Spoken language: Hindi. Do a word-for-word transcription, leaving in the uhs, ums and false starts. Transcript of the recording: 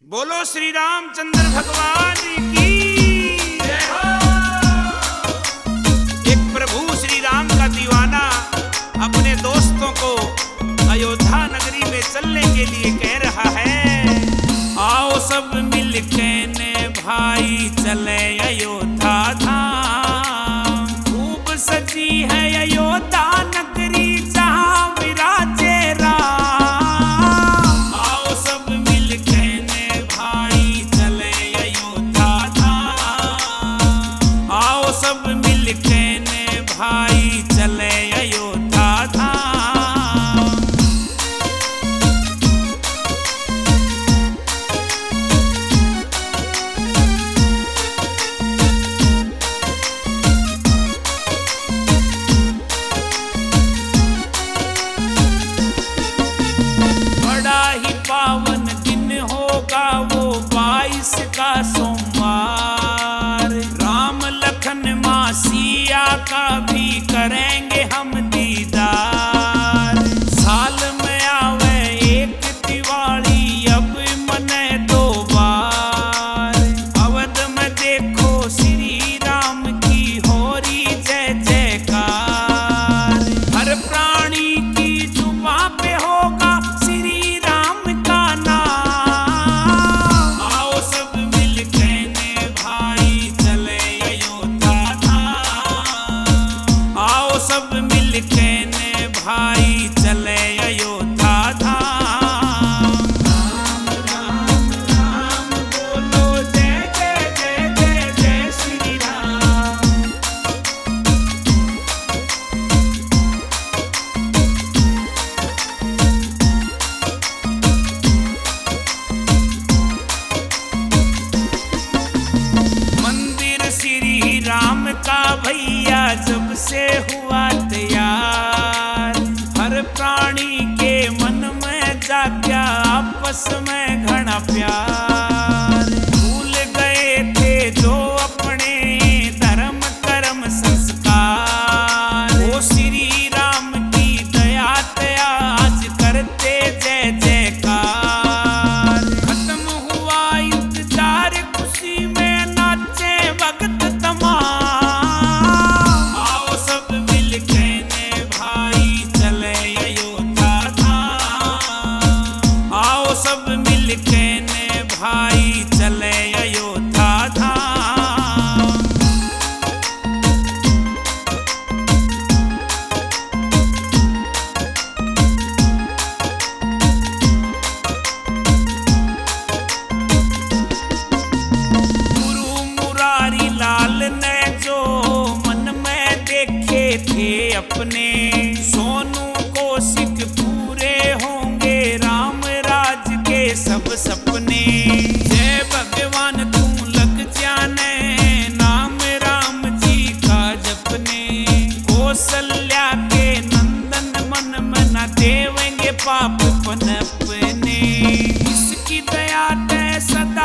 बोलो श्री रामचंद्र भगवान की जय हो। एक प्रभु श्री राम का दीवाना अपने दोस्तों को अयोध्या नगरी में चलने के लिए कह रहा है, आओ सब मिलके ने भाई चले अयोध्या धाम। खूब सजी है अयोध्या नगरी जहाँ विराजे राम। आओ सब मिलके ने भाई चले अयोध्या धाम। आओ सब मिलके ने भाई चले अयोध्या धाम। पावन दिन होगा वो बाईस का सोमवार। राम लखन मां सिया का भी करेंगे हम दीदार। साल में आवे एक दिवाली अब मने दो बार। अवध में देखो श्री राम की हो रही जय जयकार। हर प्राणी की जुबां पे होगा कहने भाई चले अयोध्या धाम। राम राम राम बोलो जय जय जय जय जय श्री राम। मंदिर श्री राम का भैया जब से हुआ तैयार। हर प्राणी के मन में जाग्या आपस में घना प्यार। भूल गए थे जो अपने धर्म कर्म संस्कार। वो श्री राम की दया तया आज करते जय जयकार। खत्म हुआ इंतजार खुशी में नाचे वक्त तमाम। सब मिलके ने भाई चले अयोध्या धाम। गुरु मुरारी लाल ने जो मन में देखे थे अपने, सोनू कौशिक पूरे होंगे राम के सब सपने। जय भगवान तू लग जाने नाम राम जी का जपने। कौशल्या के नंदन मन में न देवेंगे पाप पनपने। इसकी दया ते सदा